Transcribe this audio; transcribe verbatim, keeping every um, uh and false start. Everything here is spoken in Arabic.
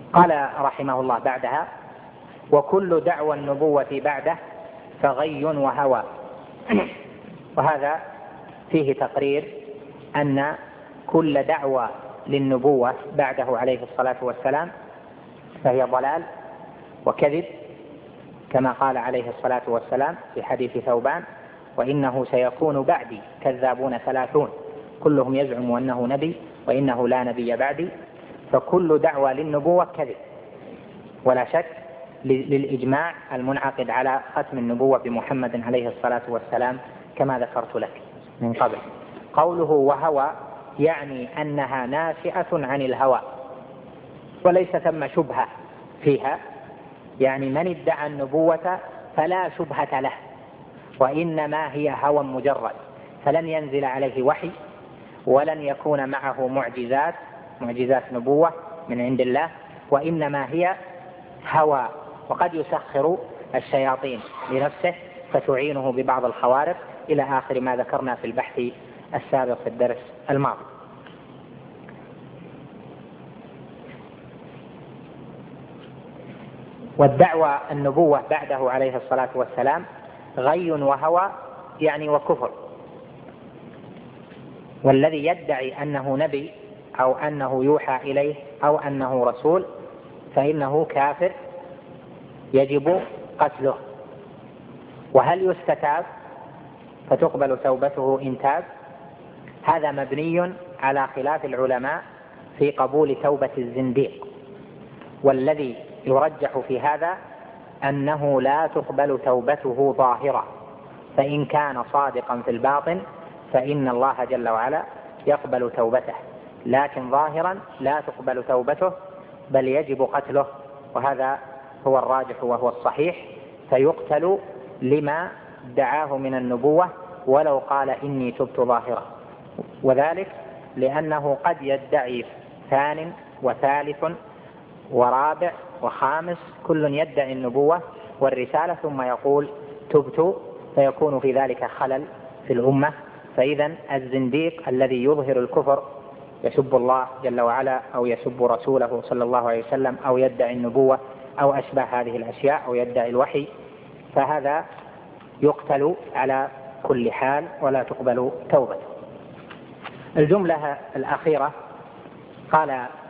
قال رحمه الله بعدها: وكل دعوى النبوة بعده فغي وهوى. وهذا فيه تقرير أن كل دعوى للنبوة بعده عليه الصلاة والسلام فهي ضلال وكذب، كما قال عليه الصلاة والسلام في حديث ثوبان: وإنه سيكون بعدي كذابون ثلاثون كلهم يزعم أنه نبي وإنه لا نبي بعدي. فكل دعوى للنبوة كذب ولا شك، للإجماع المنعقد على ختم النبوة بمحمد عليه الصلاة والسلام كما ذكرت لك من قبل. قوله وهوى يعني أنها ناشئة عن الهوى وليس ثم شبهة فيها، يعني من ادعى النبوة فلا شبهة له، وإنما هي هوى مجرد، فلن ينزل عليه وحي ولن يكون معه معجزات معجزات نبوة من عند الله، وإنما هي هوى. وقد يسخر الشياطين لنفسه فتعينه ببعض الخوارق إلى آخر ما ذكرنا في البحث السابق في الدرس الماضي. والدعوى النبوة بعده عليه الصلاة والسلام غي وهوى يعني وكفر. والذي يدعي أنه نبي أو أنه يوحى إليه أو أنه رسول فإنه كافر يجب قتله. وهل يستتاب فتقبل توبته إن تاب؟ هذا مبني على خلاف العلماء في قبول توبة الزنديق، والذي يرجح في هذا أنه لا تقبل توبته ظاهرة، فإن كان صادقا في الباطن فإن الله جل وعلا يقبل توبته، لكن ظاهرا لا تقبل توبته بل يجب قتله، وهذا هو الراجح وهو الصحيح، فيقتل لما دعاه من النبوة ولو قال إني تبت ظاهرة. وذلك لأنه قد يدعي ثان وثالث ورابع وخامس كل يدعي النبوة والرسالة ثم يقول تبت، فيكون في ذلك خلل في الأمة. فإذا الزنديق الذي يظهر الكفر يسب الله جل وعلا أو يسب رسوله صلى الله عليه وسلم أو يدعي النبوة أو أشبه هذه الأشياء أو يدعي الوحي، فهذا يقتل على كل حال ولا تقبل توبته. الجملة الأخيرة قال